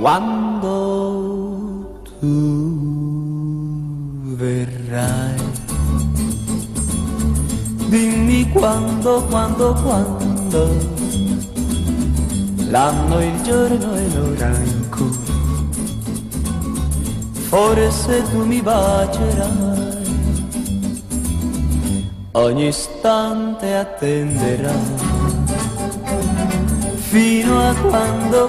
quando tu verrai. Dimmi quando, l'anno, il giorno e l'ora in cui forse tu mi bacerai. Ogni istante attenderai fino a quando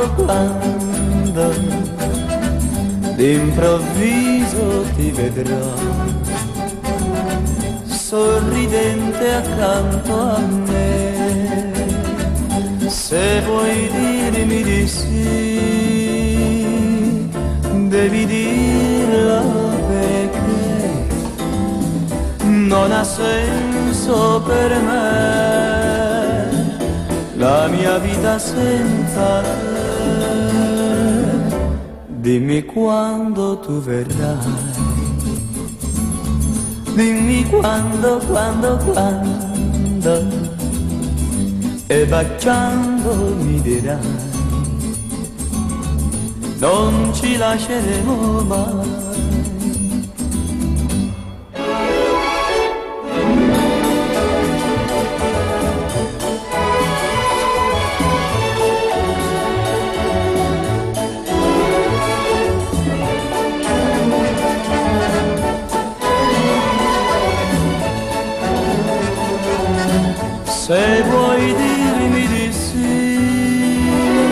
d'improvviso ti vedrò sorridente accanto a me. Se vuoi dirmi di sì, devi dirlo perché non ha senso per me la mia vita senza te. Dimmi quando tu verrai. Dimmi quando e baciando mi dirai non ci lasceremo mai. Se vuoi dirmi di sì,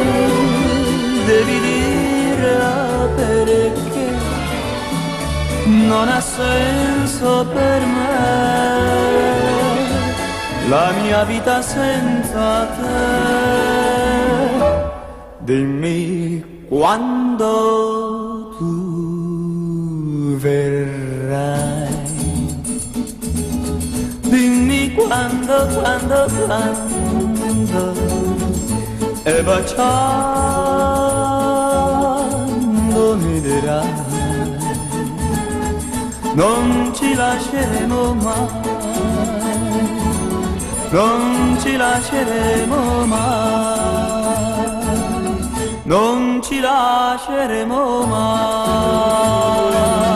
devi dirla perché non ha senso per me la mia vita senza te. Dimmi quando tu verrai. Dimmi quando e baciando mi dirai non ci lasceremo mai, non ci lasceremo mai, non ci lasceremo mai.